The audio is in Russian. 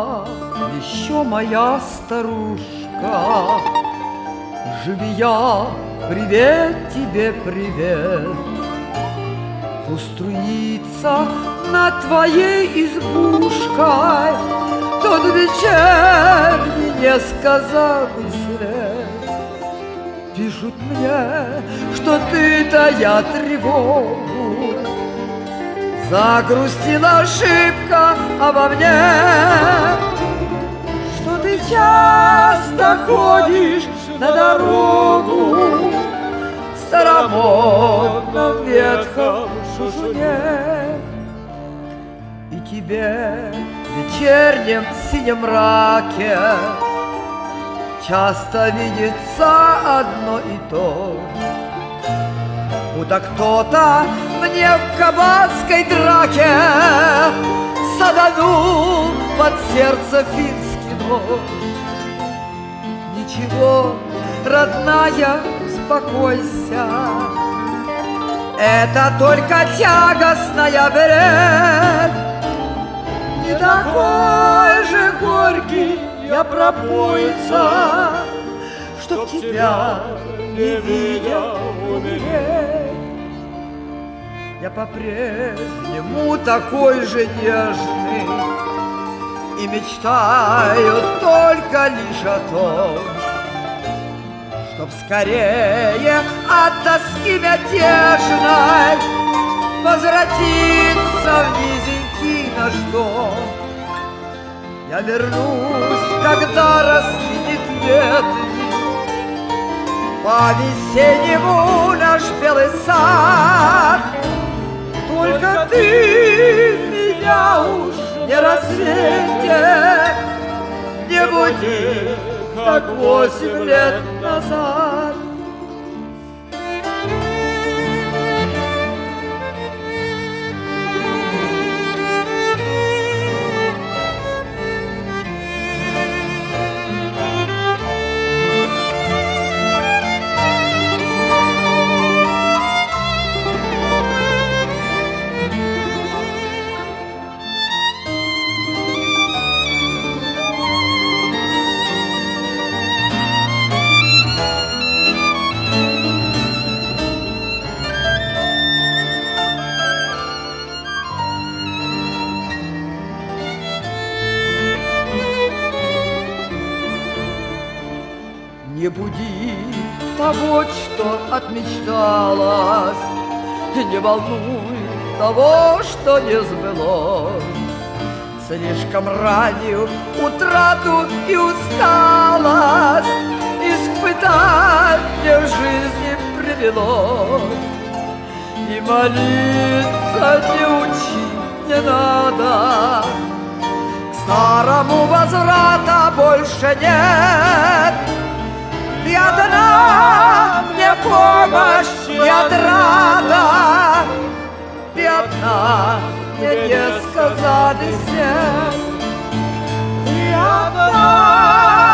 жива еще моя старушка. Живи я, привет тебе, привет. Пусть струится над твоей избушкой тот вечерний несказанный свет. Пишут мне, что ты, тая тревогу, загрустила ошибка обо мне, что ты часто ходишь на дорогу в старомодном ветхом шушуне. И тебе в вечернем синем мраке часто видится одно и то, будто кто-то мне в кабацкой драке саданул под сердце финский нож. Ничего, родная, успокойся, это только тягостная бред. Не такой же горький я пропойца, чтоб тебя, не видя, умереть. Я по-прежнему такой же нежный и мечтаю только лишь о том, чтоб скорее от тоски мятежной возвратиться в низенький наш дом. Я вернусь, когда раскинет ветви по-весеннему наш белый сад. Только ты меня уж не рассвети, не буди, как 8 лет назад. Не буди того, что отмечталось, не волнуй того, что не сбылось. Слишком раннюю утрату и усталость испытать мне в жизни привелось. И молиться не учи, не надо, к старому возврата больше нет. Ты одна мне помощь и отрада, ты одна мне несказанный свет, ты одна